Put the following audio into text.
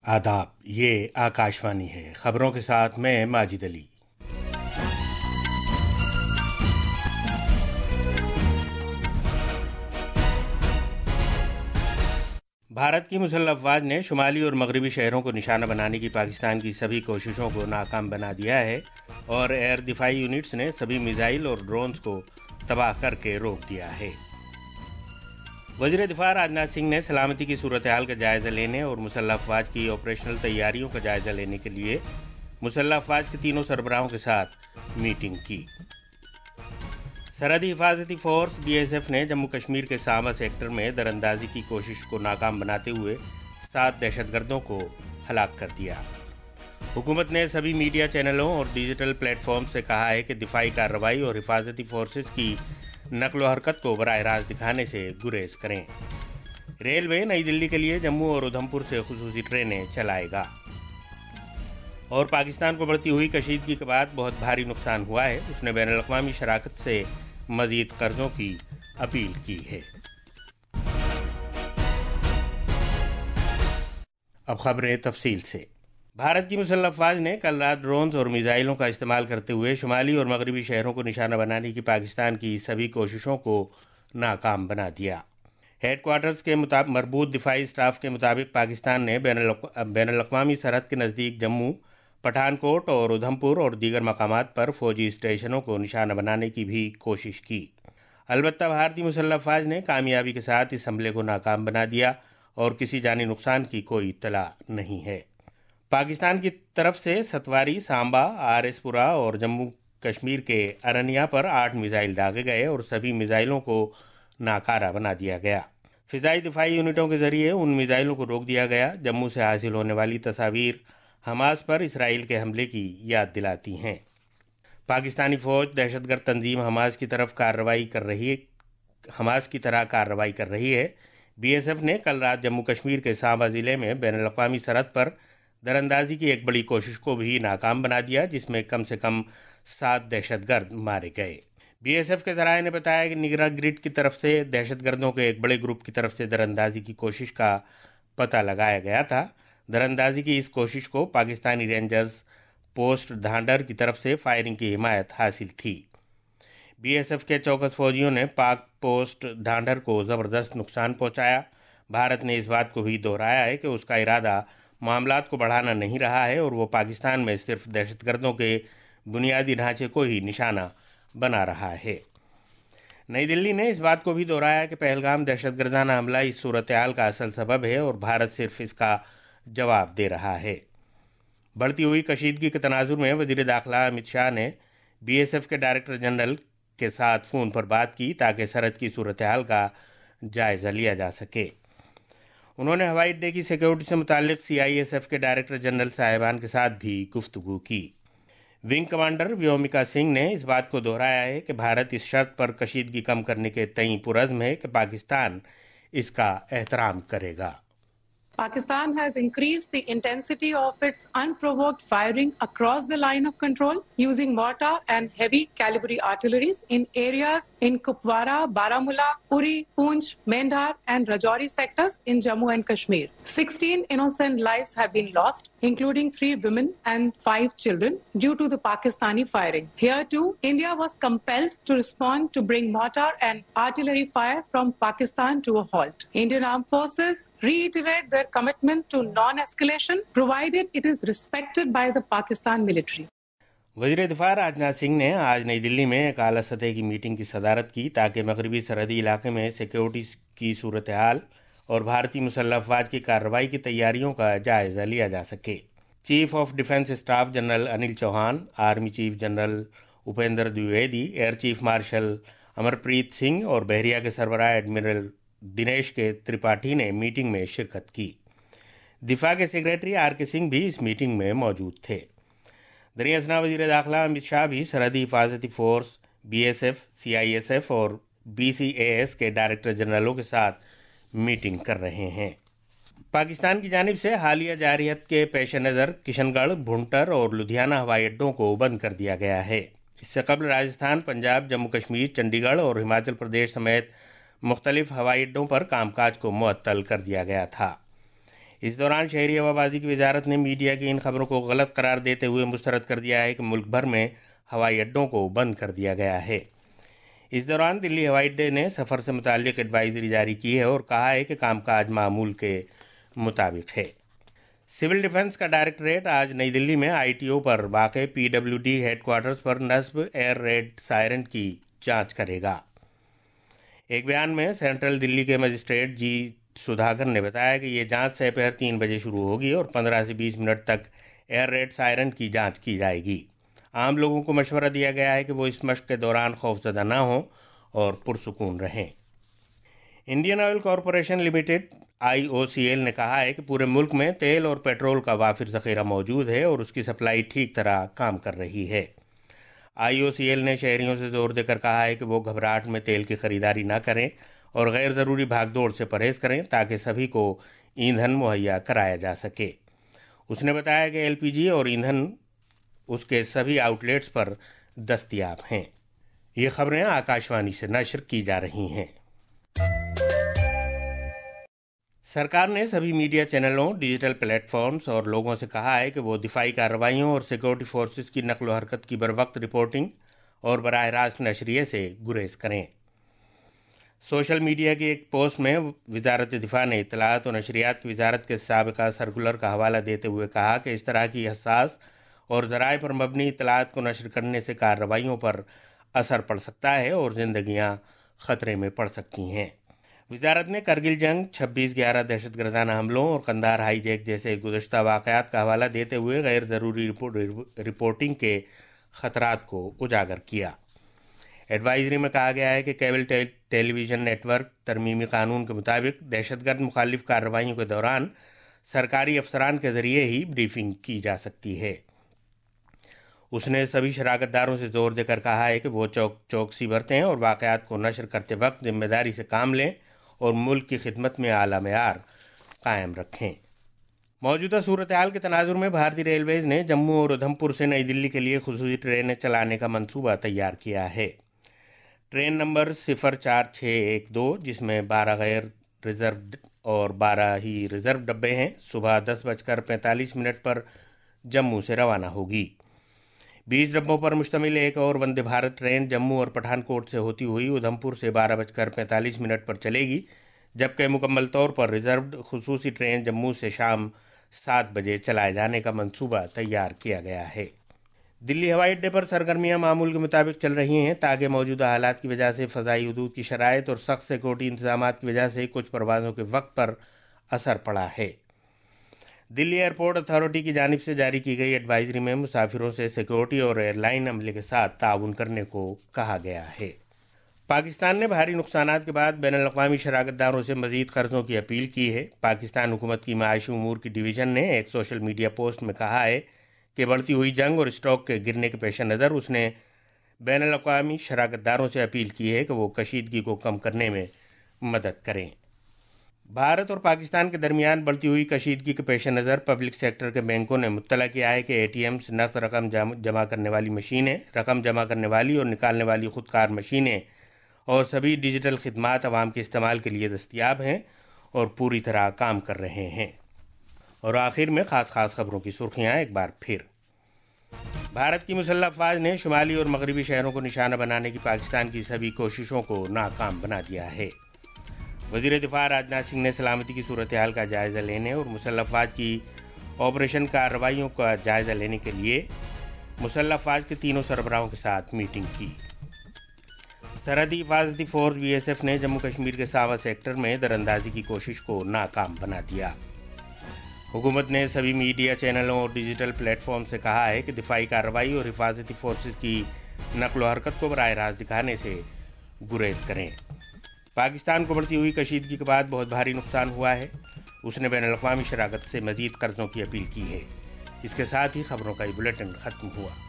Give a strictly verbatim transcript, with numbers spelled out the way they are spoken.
आदाब, ये आकाशवाणी है। खबरों के साथ मैं माजिद अली। भारत की मुसल्लह अफवाज ने शुमाली और मगरबी शहरों को निशाना बनाने की पाकिस्तान की सभी कोशिशों को नाकाम बना दिया है और एयर दिफाई यूनिट्स ने सभी मिसाइल और ड्रोन्स को तबाह करके रोक दिया है। वज़ीर दिफा राजनाथ सिंह ने सलामती की सूरत हाल का जायज़ा लेने और मुसल्लह अफवाज की ऑपरेशनल तैयारियों का जायज़ा लेने के लिए मुसल्लह अफवाज के तीनों सरबराहों के साथ मीटिंग की। सरहदी हिफाजती फोर्स बी एस एफ ने जम्मू कश्मीर के सांबा सेक्टर में दरअंदाजी की कोशिश को नाकाम बनाते हुए सात दहशतगर्दों को हलाक कर दिया। हुकूमत ने सभी मीडिया चैनलों और डिजिटल प्लेटफॉर्म से कहा है कि दिफाई कार्रवाई और हिफाजती फोर्सेज की नकलो हरकत को बराह रास्त दिखाने से गुरेज करें। रेलवे नई दिल्ली के लिए जम्मू और उधमपुर से खुसूसी ट्रेनें चलाएगा। और पाकिस्तान को बढ़ती हुई कशीदगी के बाद बहुत भारी नुकसान हुआ है। उसने बैनुल अक़वामी शराकत से मज़ीद कर्जों की अपील की है। अब खबरें तफसील से। भारत की मुसल्लह अफवाज ने कल रात ड्रोन्स और मिसाइलों का इस्तेमाल करते हुए शुमाली और मगरबी शहरों को निशाना बनाने की पाकिस्तान की सभी कोशिशों को नाकाम बना दिया। हेडक्वार्टर्स के मुताबिक मरबूत दिफाई स्टाफ के मुताबिक पाकिस्तान ने बैनुल अक़वामी सरहद के नज़दीक जम्मू, पठानकोट और उधमपुर और दीगर मकामात पर फौजी स्टेशनों को निशाना बनाने की भी कोशिश की। अलबत्ता भारतीय मुसल्लह अफवाज ने कामयाबी के साथ इस हमले को नाकाम बना दिया और किसी जानी नुकसान की कोई इत्तला नहीं है। पाकिस्तान की तरफ से सतवारी, सांबा, आर एस पुरा और जम्मू कश्मीर के अरनिया पर आठ मिसाइल दागे गए और सभी मिसाइलों को नाकारा बना दिया गया। फिजाई दिफाई यूनिटों के जरिए उन मिसाइलों को रोक दिया गया। जम्मू से हासिल होने वाली तस्वीर हमास पर इसराइल के हमले की याद दिलाती हैं। पाकिस्तानी फौज दहशतगर्द तंजीम हमास की तरफ कार्रवाई कर रही है हमास की तरह कार्रवाई कर रही है। बी एस एफ ने कल रात जम्मू कश्मीर के सांबा ज़िले में बैनुल अक़वामी सरहद पर दरअंदाजी की एक बड़ी कोशिश को भी नाकाम बना दिया, जिसमें कम से कम सात दहशतगर्द मारे गए। बी एस एफ के ज़राए ने बताया कि निगरान ग्रिड की तरफ से दहशतगर्दों के एक बड़े ग्रुप की तरफ से दरअंदाजी की कोशिश का पता लगाया गया था। दरअंदाजी की इस कोशिश को पाकिस्तानी रेंजर्स पोस्ट धांडर की तरफ से फायरिंग की हिमायत हासिल थी। बी एस एफ के चौकस फौजियों ने पाक पोस्ट धांडर को ज़बरदस्त नुकसान पहुंचाया। भारत ने इस बात को भी दोहराया है कि उसका इरादा मामलात को बढ़ाना नहीं रहा है और वो पाकिस्तान में सिर्फ दहशतगर्दों के बुनियादी ढांचे को ही निशाना बना रहा है। नई दिल्ली ने इस बात को भी दोहराया कि पहलगाम दहशतगर्दाना हमला इस सूरत हाल का असल सबब है और भारत सिर्फ इसका जवाब दे रहा है। बढ़ती हुई कशीदगी के तनाजुर में वज़ीर दाखिला अमित शाह ने बी एस एफ के डायरेक्टर जनरल के साथ फ़ोन पर बात की ताकि सरहद की सूरत हाल का जायज़ा लिया जा सके। उन्होंने हवाई अड्डे की सिक्योरिटी से मुताल्लिक सी आई एस एफ के डायरेक्टर जनरल साहिबान के साथ भी गुफ्तगू की। विंग कमांडर व्योमिका सिंह ने इस बात को दोहराया है कि भारत इस शर्त पर कशीदगी कम करने के तई पुरज़्म है कि पाकिस्तान इसका एहतराम करेगा। Pakistan has increased the intensity of its unprovoked firing across the line of control using mortar and heavy caliber artilleries in areas in Kupwara, Baramulla, Uri, Poonch, Mendhar and Rajouri sectors in Jammu and Kashmir. sixteen innocent lives have been lost, including three women and five children, due to the Pakistani firing. Here too, India was compelled to respond to bring mortar and artillery fire from Pakistan to a halt. Indian Armed Forces reiterate their commitment to non-escalation provided it is respected by the Pakistan military. वज़ीर दिफा राजनाथ सिंह ने आज नई दिल्ली में एक आला सतह की मीटिंग की सदारत की ताकि मगरबी सरहदी इलाके में सिक्योरिटी की सूरत हाल और भारतीय मुसल्लह अफवाज की कार्रवाई की तैयारियों का जायज़ा लिया जा सके। Chief of defence staff general Anil Chauhan, army chief general Upendra Dwivedi, air chief marshal Amarpreet Singh और बहरिया के सरबराह एडमिरल दिनेश के त्रिपाठी ने मीटिंग में शिरकत की। दिफा के सेक्रेटरी आर के सिंह भी इस मीटिंग में मौजूद थे। दरियासना वज़ीर दाखिला अमित शाह भी सरहदी हिफाजती force, B S F, C I S F और बी सी ए एस के डायरेक्टर जनरलों के साथ मीटिंग कर रहे हैं। पाकिस्तान की जानिब से हालिया जारहियत के पेश नज़र किशनगढ़, भुंटर और लुधियाना हवाई अड्डों को बंद कर दिया गया है। इससे कबल राजस्थान, पंजाब, जम्मू कश्मीर, चंडीगढ़ और हिमाचल प्रदेश समेत मुख्तलिफ हवाई अड्डों पर कामकाज को मुअत्तल कर दिया गया था। اس دوران شہری ہوابازی کی وزارت نے میڈیا کی ان خبروں کو غلط قرار دیتے ہوئے مسترد کر دیا ہے کہ ملک بھر میں ہوائی اڈوں کو بند کر دیا گیا ہے۔ اس دوران دلی ہوائی اڈے نے سفر سے متعلق ایڈوائزری جاری کی ہے اور کہا ہے کہ کام کاج معمول کے مطابق ہے۔ سول ڈیفنس کا ڈائریکٹوریٹ آج نئی دلی میں آئی ٹی او پر واقع پی ڈبلیو ڈی ہیڈ کوارٹرز پر نصب ایئر ریڈ سائرن کی جانچ کرے گا۔ ایک بیان میں سینٹرل دلی کے مجسٹریٹ جی سدھاکر نے بتایا کہ یہ جانچ سپہر تین بجے شروع ہوگی اور پندرہ سے بیس منٹ تک ایئر ریڈ سائرن کی جانچ کی جائے گی۔ عام لوگوں کو مشورہ دیا گیا ہے کہ وہ اس مشق کے دوران خوفزدہ نہ ہوں اور پرسکون رہیں۔ Indian Oil Corporation Limited I O C L نے کہا ہے کہ پورے ملک میں تیل اور پیٹرول کا وافر ذخیرہ موجود ہے اور اس کی سپلائی ٹھیک طرح کام کر رہی ہے۔ آئی او سی ایل نے شہریوں سے زور دے کر کہا ہے کہ وہ گھبراہٹ میں تیل کی خریداری نہ کریں اور غیر ضروری بھاگ دوڑ سے پرہیز کریں تاکہ سبھی کو ایندھن مہیا کرایا جا سکے۔ اس نے بتایا کہ ایل پی جی اور ایندھن اس کے سبھی آؤٹ لیٹس پر دستیاب ہیں۔ یہ خبریں آکاشوانی سے نشر کی جا رہی ہیں۔ سرکار نے سبھی میڈیا چینلوں، ڈیجیٹل پلیٹ فارمز اور لوگوں سے کہا ہے کہ وہ دفاعی کارروائیوں اور سیکورٹی فورسز کی نقل و حرکت کی بروقت رپورٹنگ اور براہ راست نشریے سے گریز کریں۔ سوشل میڈیا کی ایک پوسٹ میں وزارت دفاع نے اطلاعات و نشریات کی وزارت کے سابقہ سرکولر کا حوالہ دیتے ہوئے کہا کہ اس طرح کی حساس اور ذرائع پر مبنی اطلاعات کو نشر کرنے سے کارروائیوں پر اثر پڑ سکتا ہے اور زندگیاں خطرے میں پڑ سکتی ہیں۔ وزارت نے کرگل جنگ، چھبیس گیارہ دہشت گردانہ حملوں اور قندھار ہائی جیک جیسے گزشتہ واقعات کا حوالہ دیتے ہوئے غیر ضروری رپورٹنگ کے خطرات کو اجاگر کیا۔ ایڈوائزری میں کہا گیا ہے کہ cable television network ترمیمی قانون کے مطابق دہشت گرد مخالف کارروائیوں کے دوران سرکاری افسران کے ذریعے ہی بریفنگ کی جا سکتی ہے۔ اس نے سبھی شراکت داروں سے زور دے کر کہا ہے کہ وہ چوک چوکسی برتیں اور واقعات کو نشر کرتے وقت ذمہ داری سے کام لیں اور ملک کی خدمت میں اعلیٰ معیار قائم رکھیں۔ موجودہ صورتحال کے تناظر میں بھارتی ریلویز نے جموں اور ادھمپور سے نئی دلی کے لیے خصوصی ٹرینیں چلانے کا منصوبہ تیار کیا ہے۔ ٹرین نمبر صفر چار چھ ایک دو، جس میں بارہ غیر ریزروڈ اور بارہ ہی ریزرو ڈبے ہیں، صبح دس بج کر پینتالیس منٹ پر جموں سے روانہ ہوگی۔ بیس ڈبوں پر مشتمل ایک اور وندے بھارت ٹرین جموں اور پٹھان کوٹ سے ہوتی ہوئی ادھمپور سے بارہ بج کر پینتالیس منٹ پر چلے گی، جبکہ مکمل طور پر ریزروڈ خصوصی ٹرین جموں سے شام سات بجے چلائے جانے کا منصوبہ تیار کیا گیا ہے۔ دلی ہوائی اڈے پر سرگرمیاں معمول کے مطابق چل رہی ہیں، تاکہ موجودہ حالات کی وجہ سے فضائی حدود کی شرائط اور سخت سیکورٹی انتظامات کی وجہ سے کچھ پروازوں کے وقت پر اثر پڑا ہے۔ دلی ایئرپورٹ اتھارٹی کی جانب سے جاری کی گئی ایڈوائزری میں مسافروں سے سیکورٹی اور ایئر لائن عملے کے ساتھ تعاون کرنے کو کہا گیا ہے۔ پاکستان نے بھاری نقصانات کے بعد بین الاقوامی شراکت داروں سے مزید قرضوں کی اپیل کی ہے۔ پاکستان حکومت کی معاشی امور کی ڈویژن نے ایک سوشل میڈیا پوسٹ میں کہا ہے کہ بڑھتی ہوئی جنگ اور اسٹاک کے گرنے کے پیش نظر اس نے بین الاقوامی شراکت داروں سے اپیل کی ہے کہ وہ کشیدگی کو کم کرنے میں مدد کریں۔ بھارت اور پاکستان کے درمیان بڑھتی ہوئی کشیدگی کے پیش نظر پبلک سیکٹر کے بینکوں نے مطلع کیا ہے کہ اے ٹی ایمز، نقد رقم جمع کرنے والی مشینیں، رقم جمع کرنے والی اور نکالنے والی خودکار مشینیں اور سبھی ڈیجیٹل خدمات عوام کے استعمال کے لیے دستیاب ہیں اور پوری طرح کام کر رہے ہیں۔ اور آخر میں خاص خاص خبروں کی سرخیاں ایک بار پھر۔ بھارت کی مسلح افواج نے شمالی اور مغربی شہروں کو نشانہ بنانے کی پاکستان کی سبھی کوششوں کو ناکام بنا دیا ہے۔ وزیر دفاع راجناتھ سنگھ نے سلامتی کی صورتحال کا جائزہ لینے اور مسلح افواج کی آپریشن کارروائیوں کا جائزہ لینے کے لیے مسلح افواج کے تینوں سربراہوں کے ساتھ میٹنگ کی۔ سرحدی حفاظتی فورس بی ایس ایف نے جموں کشمیر کے ساوا سیکٹر میں دراندازی کی کوشش کو ناکام بنا دیا۔ حکومت نے سبھی میڈیا چینلوں اور ڈیجیٹل پلیٹ فارم سے کہا ہے کہ دفاعی کارروائی اور حفاظتی فورسز کی نقل و حرکت کو براہ راست دکھانے سے گریز کریں۔ پاکستان کو بڑھتی ہوئی کشیدگی کے بعد بہت بھاری نقصان ہوا ہے۔ اس نے بین الاقوامی شراکت سے مزید قرضوں کی اپیل کی ہے۔ اس کے ساتھ ہی خبروں کا یہ بلیٹن ختم ہوا۔